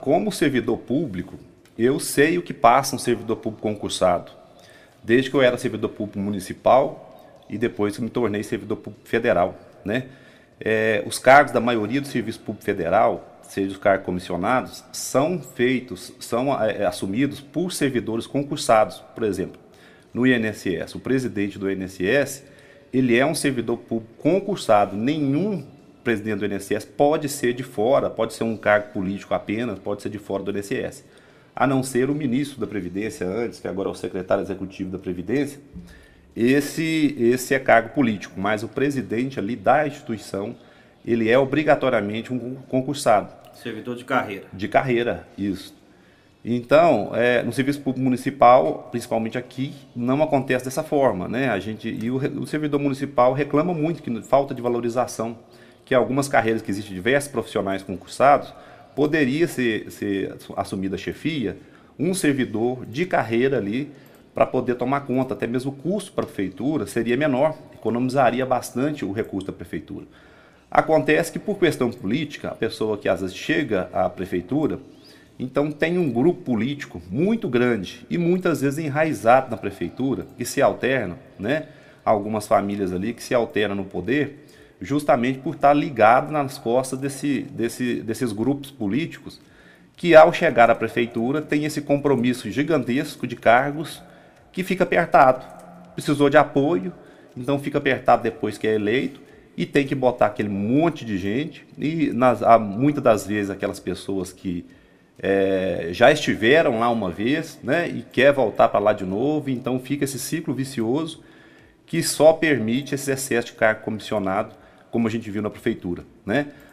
como servidor público, eu sei o que passa um servidor público concursado. Desde que eu era servidor público municipal e depois que me tornei servidor público federal, né? Os cargos da maioria do serviço público federal, seja os cargos comissionados, são assumidos por servidores concursados. Por exemplo, no INSS, o presidente do INSS, ele é um servidor público concursado. Nenhum presidente do INSS pode ser de fora, pode ser um cargo político apenas, pode ser de fora do INSS. A não ser o ministro da Previdência antes, que agora é o secretário executivo da Previdência, esse é cargo político, mas o presidente ali da instituição, ele é obrigatoriamente um concursado. Servidor de carreira. De carreira, isso. Então, no serviço público municipal, principalmente aqui, não acontece dessa forma, né? O servidor municipal reclama muito que falta de valorização, que algumas carreiras que existem diversos profissionais concursados, poderia ser assumida a chefia, um servidor de carreira ali, para poder tomar conta. Até mesmo o custo para a prefeitura seria menor, economizaria bastante o recurso da prefeitura. Acontece que, por questão política, a pessoa que às vezes chega à prefeitura, então tem um grupo político muito grande e muitas vezes enraizado na prefeitura, que se alternam, né? Algumas famílias ali que se alternam no poder, justamente por estar ligado nas costas desses grupos políticos, que ao chegar à prefeitura tem esse compromisso gigantesco de cargos que fica apertado. Precisou de apoio, então fica apertado depois que é eleito e tem que botar aquele monte de gente. E muitas das vezes aquelas pessoas que já estiveram lá uma vez, né, e quer voltar para lá de novo, então fica esse ciclo vicioso que só permite esse excesso de cargo comissionado, como a gente viu na prefeitura, né?